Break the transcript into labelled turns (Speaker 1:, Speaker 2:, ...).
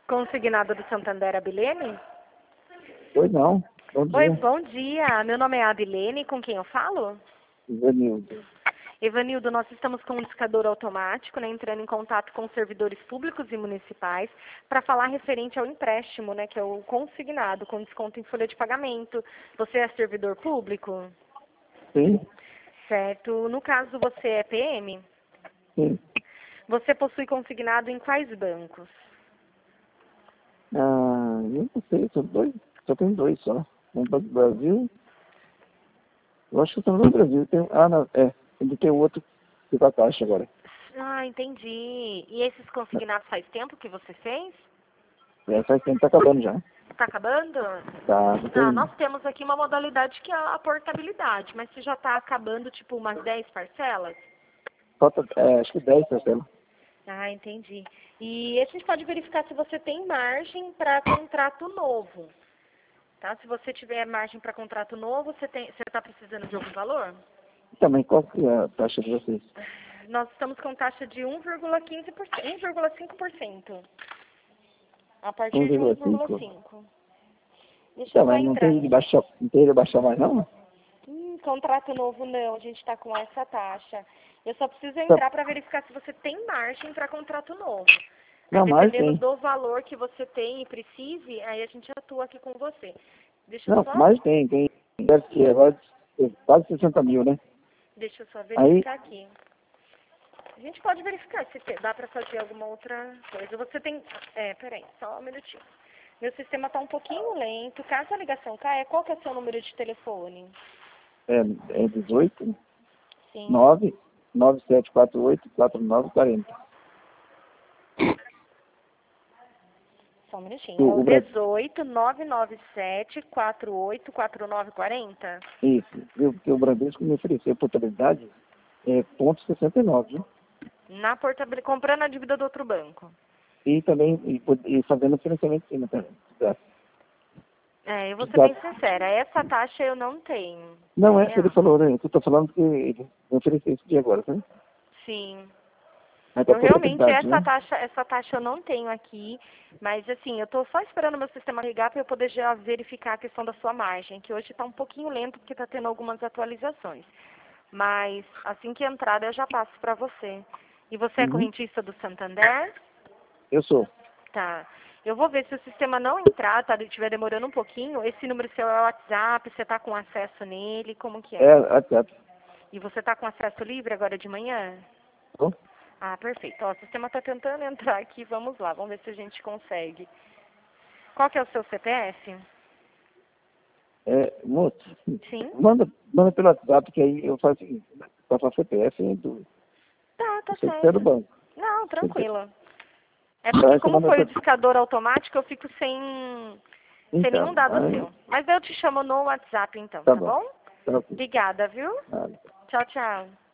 Speaker 1: Consignado do Santander, Abilene?
Speaker 2: Oi, não. Bom dia.
Speaker 1: Oi, bom dia. Meu nome é Abilene, com quem eu falo?
Speaker 2: Ivanildo.
Speaker 1: Evanildo, nós estamos com um discador automático, né, entrando em contato com servidores públicos e municipais para falar referente ao empréstimo, né, que é o consignado, com desconto em folha de pagamento. Você é servidor público?
Speaker 2: Sim,
Speaker 1: Certo. No caso, você é PM?
Speaker 2: sim.
Speaker 1: Você possui consignado em quais bancos?
Speaker 2: Eu não sei, só tem dois só. Um Banco do Brasil. Eu acho que só no Banco do Brasil. Não, ainda tem outro que tá taxa agora.
Speaker 1: Ah, entendi. E esses consignados faz tempo que você fez?
Speaker 2: Faz tempo que tá acabando já.
Speaker 1: Está acabando?
Speaker 2: Tá,
Speaker 1: Não,
Speaker 2: tem.
Speaker 1: nós temos aqui uma modalidade que é a portabilidade, mas se já está acabando, tipo, umas 10 parcelas?
Speaker 2: Falta, acho que 10 parcelas.
Speaker 1: Ah, entendi. E a gente pode verificar se você tem margem para contrato novo, tá? Se você tiver margem para contrato novo, você está precisando de algum valor?
Speaker 2: Também, qual que é a taxa de vocês?
Speaker 1: Nós estamos com taxa de 1,15%, 1,5%. A partir de
Speaker 2: 1,5.
Speaker 1: 1,5%. Deixa eu só
Speaker 2: Também
Speaker 1: entrar.
Speaker 2: não tem de baixar mais não?
Speaker 1: Contrato novo não, a gente está com essa taxa. Eu só preciso
Speaker 2: Tá.
Speaker 1: entrar para verificar se você tem margem para contrato novo. Aí,
Speaker 2: Não, mais
Speaker 1: dependendo
Speaker 2: tem.
Speaker 1: do valor que você tem e precise, aí a gente atua aqui com você. Deixa eu
Speaker 2: Não,
Speaker 1: só,
Speaker 2: mais tem. Deve ser agora quase 60 mil, né?
Speaker 1: deixa eu só
Speaker 2: Aí,
Speaker 1: verificar aqui. A gente pode verificar se dá para fazer alguma outra coisa. Você tem... peraí, só um minutinho. Meu sistema está um pouquinho lento. Caso a ligação caia, qual que é o seu número de telefone?
Speaker 2: é 18
Speaker 1: Sim.
Speaker 2: 9 9748 4940.
Speaker 1: Só um minutinho. É o
Speaker 2: O Brasil,
Speaker 1: 18 997 48 4940?
Speaker 2: isso. Porque o Bradesco me ofereceu portabilidade ponto 69, viu?
Speaker 1: Na portabilidade, comprando a dívida do outro banco.
Speaker 2: E também e fazendo financiamento em cima também. Tá.
Speaker 1: Eu vou ser bem sincera, essa taxa eu não tenho.
Speaker 2: Não é que ele
Speaker 1: real.
Speaker 2: falou, né? Eu tô falando que ele me ofereceu isso aqui agora, tá?
Speaker 1: Sim.
Speaker 2: Mas pra
Speaker 1: Eu realmente,
Speaker 2: portabilidade, né?
Speaker 1: essa taxa eu não tenho aqui, mas assim, eu estou só esperando meu sistema ligar para eu poder já verificar a questão da sua margem, que hoje está um pouquinho lento porque está tendo algumas atualizações. Mas assim que entrar eu já passo para você. E você é
Speaker 2: Uhum.
Speaker 1: correntista do Santander?
Speaker 2: Eu sou.
Speaker 1: Tá. Eu vou ver se o sistema não entrar, tá? Estiver demorando um pouquinho. Esse número seu é o WhatsApp, você tá com acesso nele, como que é?
Speaker 2: WhatsApp.
Speaker 1: E você tá com acesso livre agora de manhã?
Speaker 2: Tô?
Speaker 1: Ah, perfeito. Ó, o sistema tá tentando entrar aqui, vamos lá, vamos ver se a gente consegue. Qual que é o seu CPF?
Speaker 2: Moço,
Speaker 1: Sim?
Speaker 2: manda pelo WhatsApp que aí eu faço o seguinte, passo a CPF
Speaker 1: Tá
Speaker 2: do secretário do
Speaker 1: certo.
Speaker 2: banco.
Speaker 1: Não, tranquilo. É
Speaker 2: Então
Speaker 1: porque
Speaker 2: aí você
Speaker 1: como
Speaker 2: manda
Speaker 1: foi o
Speaker 2: pra...
Speaker 1: discador automático, eu fico sem nenhum
Speaker 2: Então,
Speaker 1: dado
Speaker 2: aí,
Speaker 1: seu. Mas eu te chamo no WhatsApp então,
Speaker 2: tá
Speaker 1: tá
Speaker 2: bom.
Speaker 1: bom?
Speaker 2: Tá ok.
Speaker 1: Obrigada, viu?
Speaker 2: Nada.
Speaker 1: Tchau, tchau.